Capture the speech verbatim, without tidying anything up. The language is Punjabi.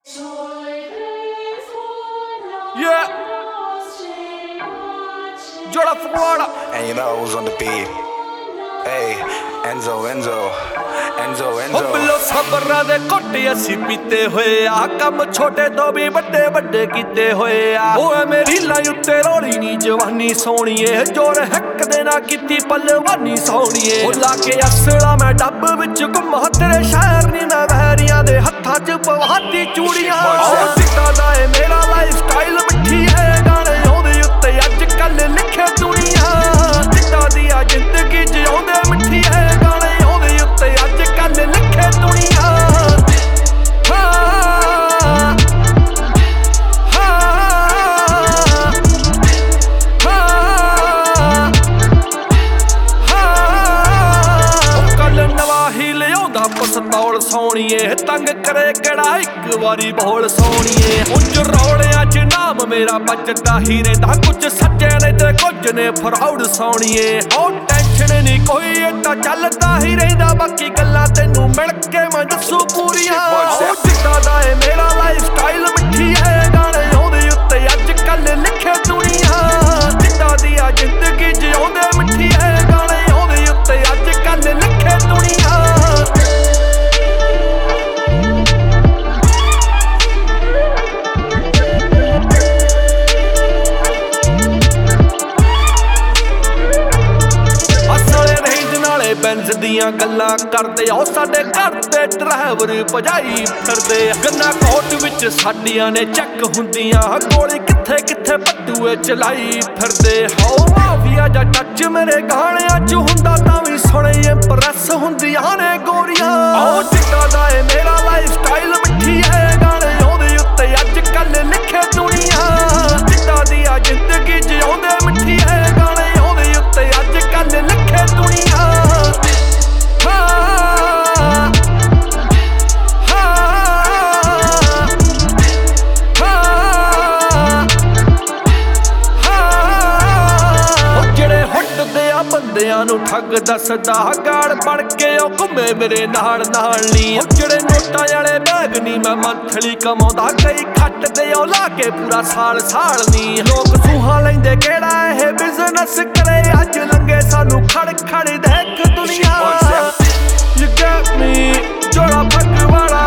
Yeah. Jordan Florida. And you know who's on the beat. Hey, Enzo, Enzo, Enzo, Enzo. ਬਿਲੋ ਸਬਰਾਂ ਦੇ ਘੁੱਟ ਅਸੀਂ ਪੀਤੇ ਹੋਏ ਆ, ਕੰਮ ਛੋਟੇ ਤੋਂ ਵੀ ਵੱਡੇ ਵੱਡੇ ਕੀਤੇ ਹੋਏ ਆ। ਓਏ ਮੇਰੀ লাই ਉੱਤੇ ਰੋਲੀ ਨੀ ਜਵਾਨੀ ਸੋਹਣੀਏ, ਜੋਰ ਹੱਕ ਦੇ ਨਾ ਕੀਤੀ ਪਲਵਾਨੀ ਸੋਹਣੀਏ। ਉਹ ਲਾ ਕੇ ਅਸਲਾ ਮੈਂ ਡੱਬ ਵਿੱਚ ਘੁੰਮਾ, ਤੇਰੇ ਸ਼ਹਿਰ ਨੀ ਮੈਂ ਵਹਿਰੀਆਂ ਦੇ ਹੱਥਾਂ 'ਚ ਪਵਾਤੀ ਚੂੜੀਆਂ। ਉਹ ਸਿੱਟਾ ਦਾ ਏ ਮੇਰਾ ਲਾਈਫ ਸਟਾਈਲ, ਮਿੱਠੀ ਏ ਗਾਣੇ ਉਹਦੇ ਉੱਤੇ ਅੱਜ ਕੱਲ ਲਿਖੇ ਦੁਨੀਆ। ਸਿੱਟਾ ਦੀ ਆ ਜ਼ਿੰਦਗੀ ਜਿਉਂਦੇ ਮਿੱਠੀ ਏ ਗਾਣੇ ਉਹਦੇ ਉੱਤੇ ਅੱਜ ਕੱਲ ਲਿਖੇ ਦੁਨੀਆ। ਪਸਤੌਲ ਸੋਹਣੀਏ, ਤੰਗ ਕਰੇ ਕਿਹੜਾ ਇੱਕ ਵਾਰੀ ਬੋਲ ਸੋਹਣੀਏ। ਉੱਚ ਰੌਲਿਆਂ 'ਚ ਨਾਮ ਮੇਰਾ ਵੱਜਦਾ ਹੀ ਰਹਿੰਦਾ, ਕੁਝ ਸੱਚੇ ਨੇ ਤੇ ਕੁਝ ਨੇ ਫਰਾਉਡ ਸੋਹਣੀਏ। ਉਹ ਟੈਨਸ਼ਨ ਨਹੀਂ ਕੋਈ, ਏਦਾਂ ਚੱਲਦਾ ਹੀ ਰਹਿੰਦਾ, ਬਾਕੀ ਗੱਲਾਂ ਤੈਨੂੰ ਮਿਲ ਕੇ ਮੈਂ ਦੱਸੂ ਪੂਰੀਆਂ। ਉਹ ਜਿੱਦਾਂ ਦਾ ਏ ਮੇਰਾ ਲਾਈਫ ਸਟਾਈਲ, ਮਿੱਠੀ ਏ ਗਾਣੇ ਉਹਦੇ ਉੱਤੇ ਅੱਜ ਕੱਲ ਲਿਖੇ ਦੁਨੀਆ। ਜਿੱਦਾਂ ਦੀ ਆ ਜ਼ਿੰਦਗੀ ਜਿਉਂਦੇ ਮਿੱਠੀ ਏ ਗਾਣੇ ਉਹਦੇ ਉੱਤੇ ਅੱਜ ਕੱਲ ਲਿਖੇ ਦੁਨੀਆ। ਬੈਂਜ਼ ਦੀਆਂ ਗੱਲਾਂ ਕਰਦੇ ਆ, ਸਾਡੇ ਘਰ ਦੇ ਡਰਾਈਵਰ ਭਜਾਈ ਫਿਰਦੇ ਆ। ਗੰਨਾ ਕੋਟ ਵਿੱਚ ਸਾਡੀਆਂ ਨੇ ਚੈੱਕ ਹੁੰਦੀਆਂ, ਗੋਲੀ ਕਿੱਥੇ ਕਿੱਥੇ ਪੱਟੂਏ ਚਲਾਈ ਫਿਰਦੇ। ਹੋ ਮਾਫੀਆ ਜਾਂ ਟੱਚ ਮੇਰੇ ਗਾਣਿਆਂ 'ਚ ਹੁੰਦਾ, ਤਾਂ ਵੀ ਸੁਣੇ ਇੰਪ੍ਰੈਸ ਹੁੰਦੀਆਂ ਨੇ ਗੋਰੀਆਂ। ਉਹ ਜਿੱਦਾਂ ਦਾ ਏ ਮੇਰਾ ਲਾਈਫ ਸਟਾਈਲ, ਮਿੱਠੀ ਏ ਗਾਣੇ ਉਹਦੇ ਉੱਤੇ ਅੱਜ ਕੱਲ ਲਿਖੇ ਦੁਨੀਆ। ਜਿੱਦਾਂ ਦੀ ਆ ਜ਼ਿੰਦਗੀ ਜਿਉਂਦੇ ਮਿੱਠੀ ਏ ਗਾਣੇ ਉਹਦੇ ਉੱਤੇ ਅੱਜ ਕੱਲ ਲਿਖੇ ਦੁਨੀਆ। ਬੰਦਿਆਂ ਨੂੰ ਠੱਗ ਦੱਸਦਾ, ਗਾੜ ਬਣ ਕੇ ਉਹ ਘੁੰਮੇ ਮੇਰੇ ਨਾਲ ਨਾਲ ਨੀ। ਉਹ ਜਿਹੜੇ ਨੋਟਾਂ ਵਾਲੇ ਬੈਗ ਨੀ ਮੈਂ ਮੰਥਲੀ ਕਮਾਉਂਦਾ, ਕਈ ਖੱਟਦੇ ਉਹ ਲਾ ਕੇ ਪੂਰਾ ਸਾਲ ਸਾਲ ਨੀ। ਲੋਕ ਸੂਹਾਂ ਲੈਂਦੇ ਕਿਹੜਾ ਇਹ ਬਿਜ਼ਨਸ ਕਰੇ, ਅੱਜ ਲੰਗੇ ਸਾਨੂੰ ਖੜ ਖੜ ਦੇਖ ਦੁਨੀਆ। You got me, ਜੋੜਾ ਫੱਕ ਵਾਲਾ